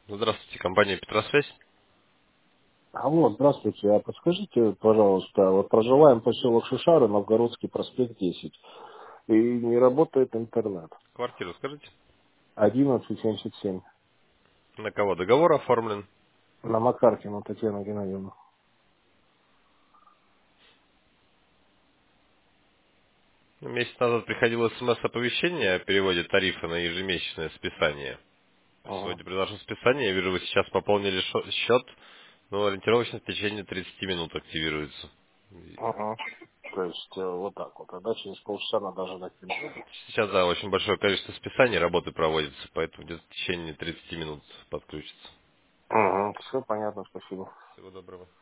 Здравствуйте, компания Петросвязь. Алло, здравствуйте. А подскажите, пожалуйста, вот проживаем поселок Шишары, Новгородский проспект 10, и не работает интернет. Квартиру скажите. 1177. На кого договор оформлен? На Макаркина Татьяна Геннадьевна. Месяц назад приходило смс-оповещение о переводе тарифа на ежемесячное списание. Ага. Сегодня предложил списание. Я вижу, вы сейчас пополнили счет, но ориентировочно в течение 30 минут активируется. Ага. То есть вот так вот. А дальше через полчаса надо ждать. Сейчас, да, очень большое количество списаний, работы проводится, поэтому где-то в течение 30 минут подключится. Ага. Все понятно, спасибо. Всего доброго.